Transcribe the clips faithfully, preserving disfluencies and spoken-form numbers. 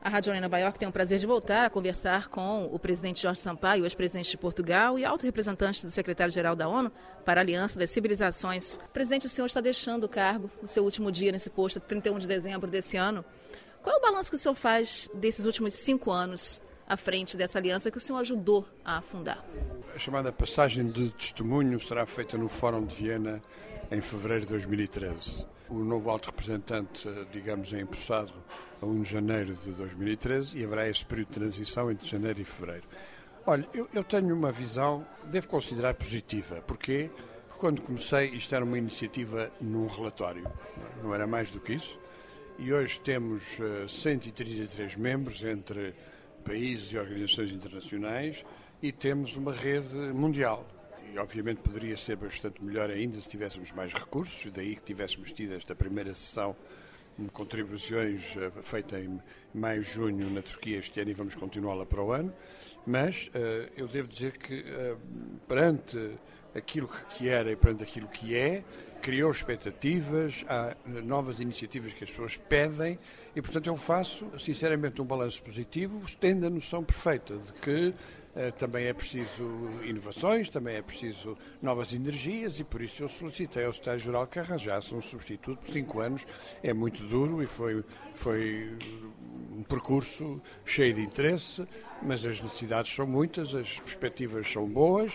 A Rádio Jornal Nova York tem o prazer de voltar a conversar com o presidente Jorge Sampaio, ex-presidente de Portugal e alto representante do secretário-geral da ONU para a Aliança das Civilizações. Presidente, o senhor está deixando o cargo, o seu último dia nesse posto, trinta e um de dezembro desse ano. Qual é o balanço que o senhor faz desses últimos cinco anos à frente dessa aliança que o senhor ajudou a fundar? A chamada passagem de testemunho será feita no Fórum de Viena em fevereiro de dois mil e treze. O novo alto representante, digamos, é empossado a primeiro de janeiro de dois mil e treze e haverá esse período de transição entre janeiro e fevereiro. Olha, eu, eu tenho uma visão, devo considerar positiva. Porquê? Porque quando comecei isto era uma iniciativa num relatório, não era mais do que isso. E hoje temos uh, cento e trinta e três membros entre países e organizações internacionais e temos uma rede mundial. E obviamente poderia ser bastante melhor ainda se tivéssemos mais recursos, daí que tivéssemos tido esta primeira sessão de contribuições uh, feita em maio, junho na Turquia este ano e vamos continuá-la para o ano. Mas uh, eu devo dizer que uh, perante aquilo que era e perante aquilo que é, criou expectativas, há novas iniciativas que as pessoas pedem e, portanto, eu faço, sinceramente, um balanço positivo, tendo a noção perfeita de que eh, também é preciso inovações, também é preciso novas energias e, por isso, eu solicitei ao secretário-geral que arranjasse um substituto por cinco anos. É muito duro e foi, foi um percurso cheio de interesse, mas as necessidades são muitas, as perspectivas são boas.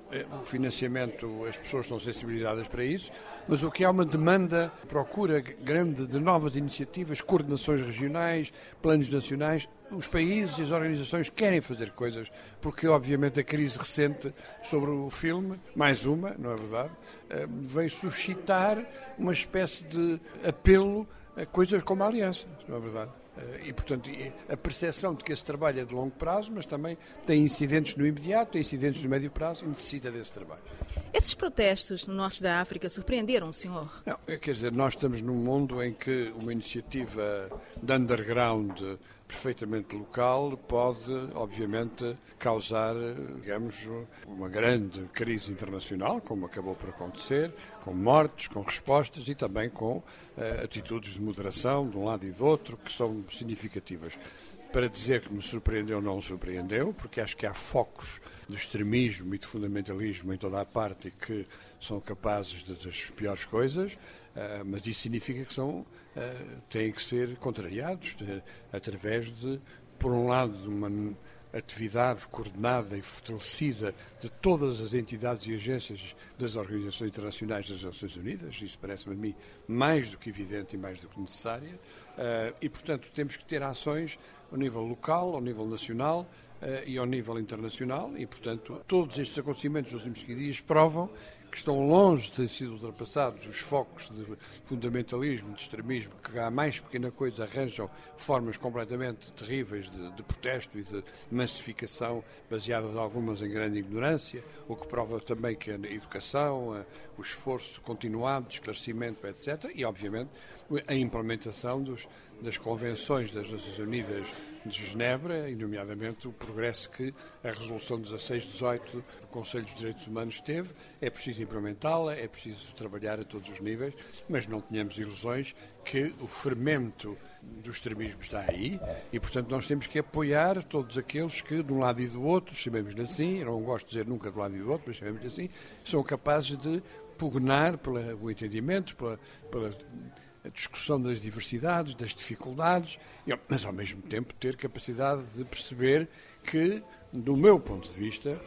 O financiamento, as pessoas estão sensibilizadas para isso, mas o que há uma demanda, procura grande de novas iniciativas, coordenações regionais, planos nacionais. Os países e as organizações querem fazer coisas, porque obviamente a crise recente sobre o filme, mais uma, não é verdade, veio suscitar uma espécie de apelo a coisas como a Aliança, não é verdade? E, portanto, a percepção de que esse trabalho é de longo prazo, mas também tem incidentes no imediato, tem incidentes no médio prazo e necessita desse trabalho. Esses protestos no norte da África surpreenderam o senhor? Não, quer dizer, nós estamos num mundo em que uma iniciativa de underground perfeitamente local pode, obviamente, causar, digamos, uma grande crise internacional, como acabou por acontecer, com mortes, com respostas e também com uh, atitudes de moderação de um lado e do outro que são significativas. Para dizer que me surpreendeu, não surpreendeu, porque acho que há focos de extremismo e de fundamentalismo em toda a parte que são capazes de, das piores coisas, uh, mas isso significa que são, uh, têm que ser contrariados de, através de, por um lado, de uma atividade coordenada e fortalecida de todas as entidades e agências das organizações internacionais das Nações Unidas. Isso parece-me a mim mais do que evidente e mais do que necessária. Uh, e, portanto, temos que ter ações ao nível local, ao nível nacional uh, e ao nível internacional e, portanto, todos estes acontecimentos dos últimos quinze dias provam que estão longe de ter sido ultrapassados os focos de fundamentalismo, de extremismo, que há mais pequena coisa arranjam formas completamente terríveis de, de protesto e de massificação, baseadas algumas em grande ignorância, o que prova também que a educação, a, o esforço continuado de esclarecimento, etcétera, e, obviamente, a implementação dos, das convenções das Nações Unidas de Genebra, e nomeadamente o progresso que a Resolução dezasseis dezoito do Conselho dos Direitos Humanos teve. É preciso implementá-la, é preciso trabalhar a todos os níveis, mas não tenhamos ilusões que o fermento do extremismo está aí e, portanto, nós temos que apoiar todos aqueles que, de um lado e do outro, chamemos-lhe assim, eu não gosto de dizer nunca do lado e do outro, mas chamemos-lhe assim, são capazes de pugnar pelo entendimento, pela, pela a discussão das diversidades, das dificuldades, mas ao mesmo tempo ter capacidade de perceber que, do meu ponto de vista,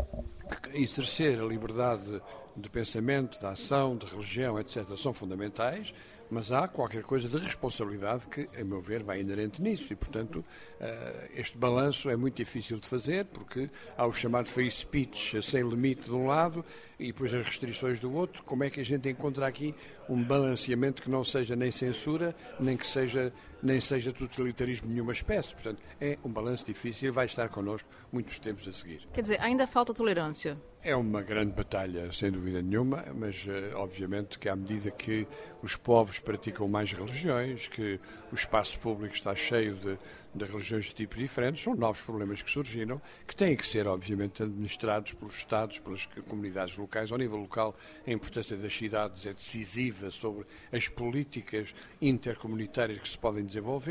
exercer a liberdade de pensamento, de ação, de religião, etcétera, são fundamentais, mas há qualquer coisa de responsabilidade que, a meu ver, vai inerente nisso e, portanto, este balanço é muito difícil de fazer porque há o chamado free speech sem limite de um lado e depois as restrições do outro. Como é que a gente encontra aqui um balanceamento que não seja nem censura, nem que seja, nem seja totalitarismo de nenhuma espécie? Portanto, é um balanço difícil e vai estar connosco muitos tempos a seguir. Quer dizer, ainda falta tolerância? É uma grande batalha, sem dúvida nenhuma, mas obviamente que à medida que os povos praticam mais religiões, que o espaço público está cheio de, de religiões de tipos diferentes, são novos problemas que surgiram, que têm que ser obviamente administrados pelos Estados, pelas comunidades locais. Ao nível local, a importância das cidades é decisiva sobre as políticas intercomunitárias que se podem desenvolver.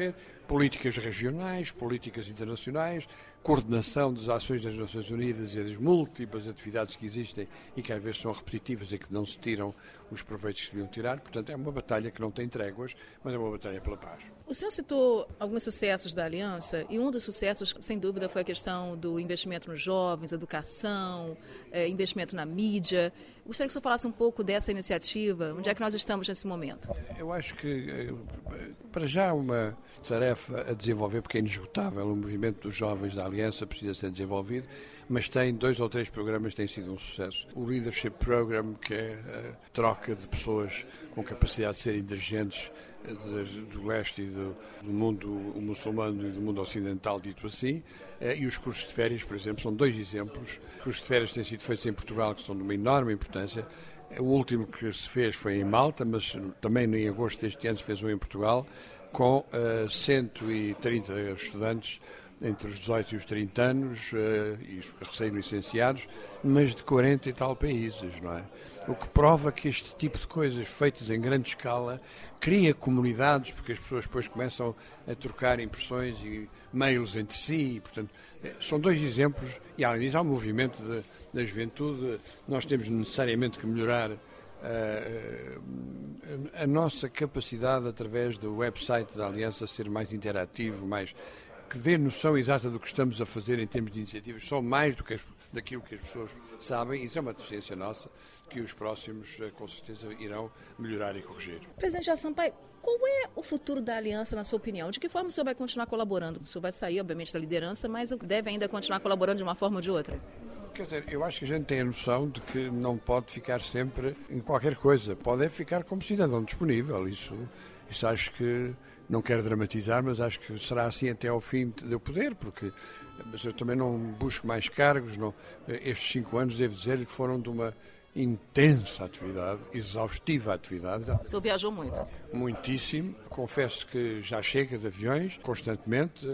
políticas regionais, políticas internacionais, coordenação das ações das Nações Unidas e das múltiplas atividades que existem e que às vezes são repetitivas e que não se tiram os proveitos que se deviam tirar. Portanto, é uma batalha que não tem tréguas, mas é uma batalha pela paz. O senhor citou alguns sucessos da Aliança e um dos sucessos, sem dúvida, foi a questão do investimento nos jovens, educação, é, investimento na mídia. Gostaria que o senhor falasse um pouco dessa iniciativa. Onde é que nós estamos nesse momento? Eu acho que, para já, uma tarefa a desenvolver, porque é inesgotável, o movimento dos jovens da Aliança precisa ser desenvolvido, mas tem dois ou três programas que têm sido um sucesso. O Leadership Program, que é a troca de pessoas com capacidade de serem dirigentes do leste e do, do mundo muçulmano e do mundo ocidental, dito assim, e os cursos de férias, por exemplo, são dois exemplos. Os cursos de férias têm sido feitos em Portugal, que são de uma enorme importância. O último que se fez foi em Malta, mas também em agosto deste ano se fez um em Portugal, com uh, cento e trinta estudantes entre os dezoito e os trinta anos, uh, e recém-licenciados, mas de quarenta e tal países, não é? O que prova que este tipo de coisas feitas em grande escala cria comunidades, porque as pessoas depois começam a trocar impressões e mails entre si, e, portanto, são dois exemplos, e além disso há um movimento de, da juventude. Nós temos necessariamente que melhorar Uh, a, a nossa capacidade, através do website da Aliança, ser mais interativo, mais, que dê noção exata do que estamos a fazer em termos de iniciativas, só mais do que as, daquilo que as pessoas sabem. Isso é uma deficiência nossa, que os próximos, com certeza, irão melhorar e corrigir. Presidente Jorge Sampaio, qual é o futuro da Aliança, na sua opinião? De que forma o senhor vai continuar colaborando? O senhor vai sair, obviamente, da liderança, mas deve ainda continuar colaborando de uma forma ou de outra? Quer dizer, eu acho que a gente tem a noção de que não pode ficar sempre em qualquer coisa. Pode é ficar como cidadão disponível. Isso, isso acho que, não quero dramatizar, mas acho que será assim até ao fim de eu poder, porque mas eu também não busco mais cargos. Não, estes cinco anos, devo dizer, que foram de uma intensa atividade, exaustiva atividade. O senhor viajou muito? Muitíssimo. Confesso que já chega de aviões, constantemente,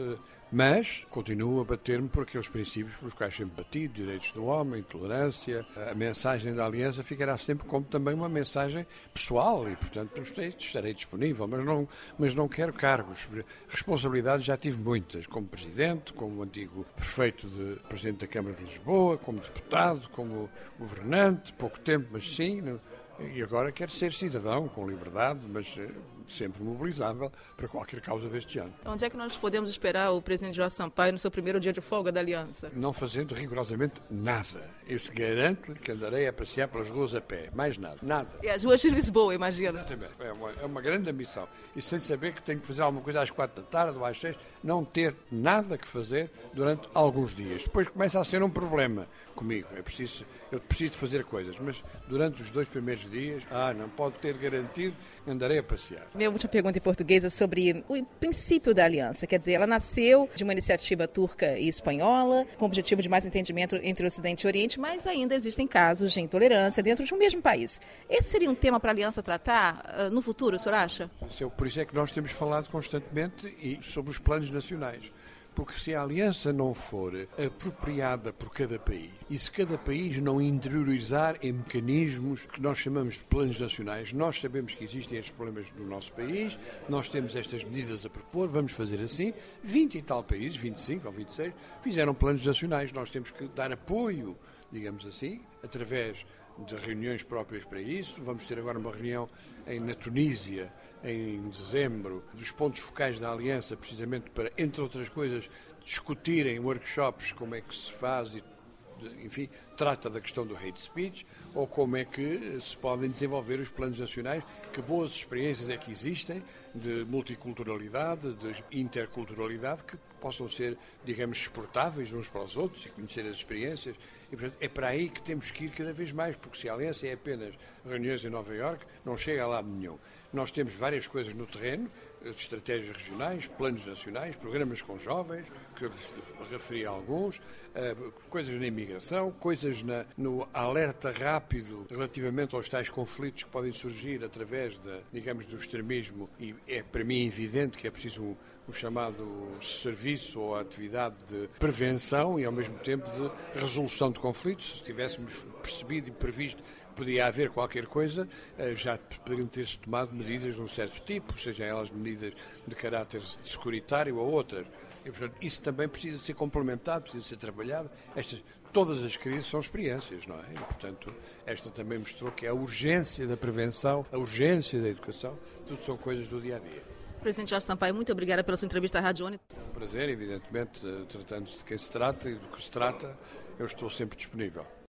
mas continuo a bater-me por aqueles princípios pelos quais sempre bati, direitos do homem, tolerância. A mensagem da Aliança ficará sempre como também uma mensagem pessoal e, portanto, estarei disponível, mas não, mas não quero cargos. Responsabilidades já tive muitas, como Presidente, como antigo Prefeito de Presidente da Câmara de Lisboa, como Deputado, como Governante, pouco tempo, mas sim. E agora quero ser cidadão, com liberdade, mas sempre mobilizável para qualquer causa deste ano. Onde é que nós podemos esperar o presidente Jorge Sampaio no seu primeiro dia de folga da Aliança? Não fazendo rigorosamente nada. Eu garanto-lhe que andarei a passear pelas ruas a pé. Mais nada. Nada. E as ruas de Lisboa, imagina. Exatamente. É uma, é uma grande ambição. E sem saber que tenho que fazer alguma coisa às quatro da tarde ou às seis, não ter nada que fazer durante alguns dias. Depois começa a ser um problema comigo. É preciso, eu preciso fazer coisas, mas durante os dois primeiros dias, ah, não pode ter garantido que andarei a passear. Minha última pergunta em português é sobre o princípio da aliança. Quer dizer, ela nasceu de uma iniciativa turca e espanhola, com o objetivo de mais entendimento entre o Ocidente e o Oriente, mas ainda existem casos de intolerância dentro de um mesmo país. Esse seria um tema para a aliança tratar uh, no futuro, o senhor acha? Por isso é que nós temos falado constantemente e sobre os planos nacionais. Porque se a aliança não for apropriada por cada país e se cada país não interiorizar em mecanismos que nós chamamos de planos nacionais, nós sabemos que existem estes problemas no nosso país, nós temos estas medidas a propor, vamos fazer assim. vinte e tal países, vinte e cinco ou vinte e seis, fizeram planos nacionais. Nós temos que dar apoio, digamos assim, através de reuniões próprias para isso. Vamos ter agora uma reunião em, na Tunísia, em dezembro, dos pontos focais da Aliança, precisamente para, entre outras coisas, discutirem workshops como é que se faz e, enfim, trata da questão do hate speech, ou como é que se podem desenvolver os planos nacionais, que boas experiências é que existem de multiculturalidade, de interculturalidade, que possam ser, digamos, exportáveis uns para os outros e conhecer as experiências. E, portanto, é para aí que temos que ir cada vez mais, porque se a Aliança é apenas reuniões em Nova Iorque, não chega a lado nenhum. Nós temos várias coisas no terreno, estratégias regionais, planos nacionais, programas com jovens, que eu referi a alguns, coisas na imigração, coisas na, no alerta rápido relativamente aos tais conflitos que podem surgir através, da, digamos, do extremismo, e é para mim evidente que é preciso um, o chamado serviço ou a atividade de prevenção e, ao mesmo tempo, de resolução de conflitos. Se tivéssemos percebido e previsto que podia haver qualquer coisa, já poderiam ter-se tomado medidas de um certo tipo, sejam elas medidas de caráter securitário ou outras. E, portanto, isso também precisa ser complementado, precisa ser trabalhado. Estas, todas as crises são experiências, não é? E, portanto, esta também mostrou que a urgência da prevenção, a urgência da educação, tudo são coisas do dia-a-dia. Presidente Jorge Sampaio, muito obrigada pela sua entrevista à Rádio ONU. É um prazer, evidentemente, tratando-se de quem se trata e do que se trata, eu estou sempre disponível.